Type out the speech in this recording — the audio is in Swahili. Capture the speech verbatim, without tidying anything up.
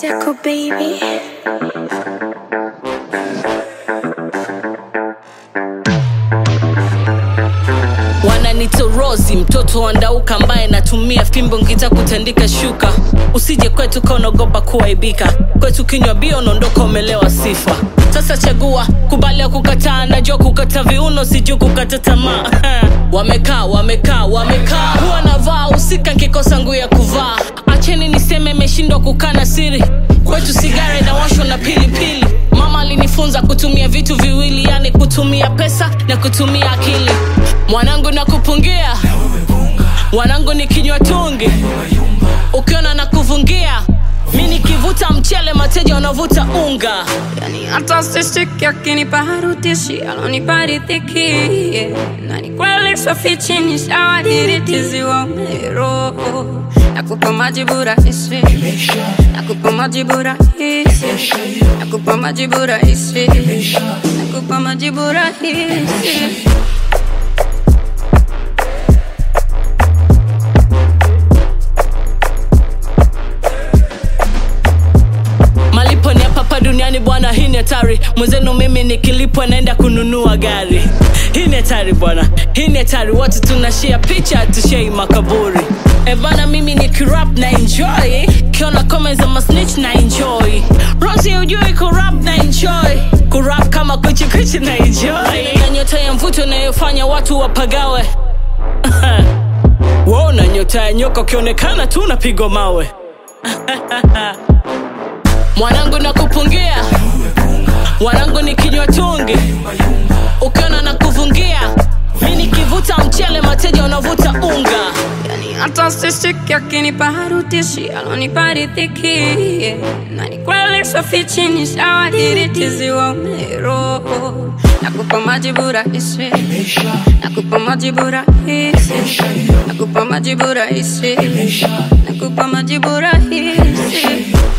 Circle baby. Wananito Rozi, mtoto wandauka ambaye natumia fimbo ngita kutandika shuka. Usije kwetu kaonogopa kuaibika, kwetu kinywa bio nondoka umelewa sifa. Sasa chagua, kubali kukataa, najua kukata viuno siju kukata tamaa. Wamekaa, wamekaa, wamekaa, huwa navaa usika nkikosa nguo ya kuvaa. Acheni niseme meshindwa kukana siri, kwetu sigara na washo na pili pili. Mama alinifunza kutumia vitu viwili, yani kutumia pesa na kutumia akili. Mwanangu nakupungia, wanangu ni kinywa tungi, ukiona na kuvungia. Mini kivuta mchele mateja wanavuta unga. Yani hata sishiki akinipa harutishi alonipa riziki. Na ni kweli sofichi ni shawadiritizi wa mero. Nakupa majibu rahisi, nakupa majibu rahisi, nakupa majibu rahisi, nakupa majibu rahisi. Malipo ni hapa duniani bwana, hii ni hatari. Mwenzenu mimi nikilipwa naenda kununua gari. Hii ni hatari bwana, hii ni hatari. Watu tunashare picha, tushare makaburi. E bana mimi nikirap na enjoy, kiona comments ama snitch na enjoy. Rosie ujui kurap na enjoy, kurap kama kuchi kuchi na enjoy. Na nyota ya mvuto inayofanya watu wapagawe. Wow, na nyota ya nyoka ukionekana tu unapigwa mawe. Mwanangu nakupungia, wanangu ni kinywa tungi, ukiona na kuvungia. Mini kivuta mchele mateja wanavuta unga. Yani hata sishiki akinipa harutishi alonipa riziki. Na ni kweli sofichi ni shawadiritizi wa mero. Nakupa majibu rahisi, nakupa majibu rahisi, nakupa majibu rahisi, nakupa majibu rahisi.